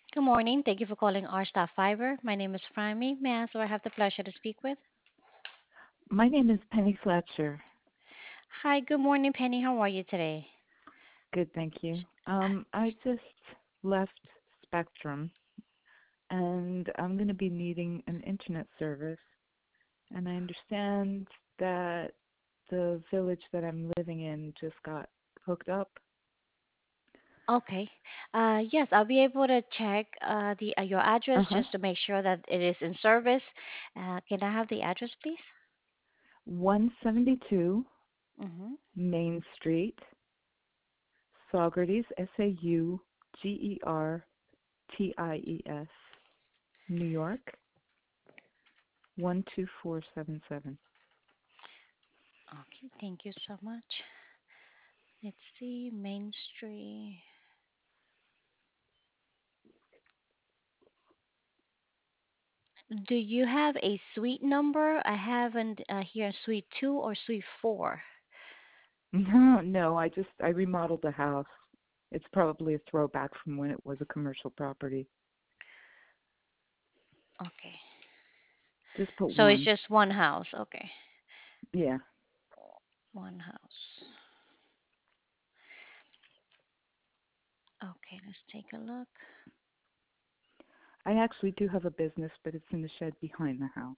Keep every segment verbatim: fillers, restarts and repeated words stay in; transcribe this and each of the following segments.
Good morning. Thank you for calling our staff fiber. My name is Fryme. May I ask who I have the pleasure to speak with? My name is Penny Fletcher. Hi, good morning, Penny. How are you today? Good, thank you. Um, I just left Spectrum and I'm going to be needing an internet service. And I understand that the village that I'm living in just got hooked up. Okay. Uh, yes, I'll be able to check uh, the uh, your Uh address huh. just to make sure that it is in service. Uh, can I have the address, please? one seventy-two Mm-hmm. Main Street, Saugerties, S A U G E R T I E S, New York, one two four seven seven. Okay, thank you so much. Let's see, Main Street. Do you have a suite number? I haven't uh, here suite two or suite four. No, no, I just I remodeled the house. It's probably a throwback from when it was a commercial property. Okay. Just put So it's one. just one house. Okay. Yeah. One house. Okay, let's take a look. I actually do have a business, but it's in the shed behind the house.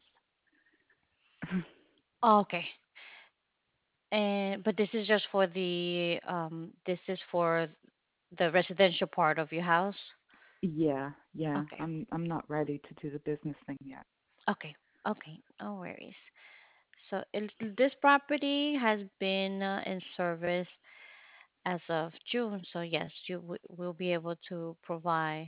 Okay. And but this is just for the um this is for the residential part of your house? Yeah, yeah. Okay. I'm I'm not ready to do the business thing yet. Okay. Okay. No worries. So it, this property has been uh, in service as of June. So yes, you w- will be able to provide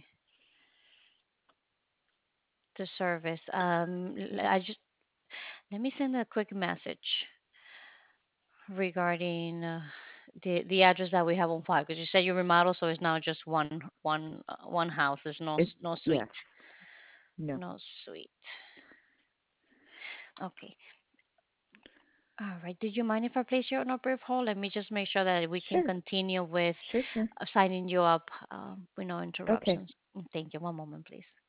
the service. Um, l- I just let me send a quick message regarding uh, the the address that we have on file because you said you remodel, so it's now just one one uh, one house. There's no It s- no yes. suite, No. no suite. Okay. All right. Did you mind if I place you on a brief hold? Let me just make sure that we can Sure. continue with Sure, sure. uh, signing you up um, with no Okay. interruptions. Mm, Thank you. One moment, please.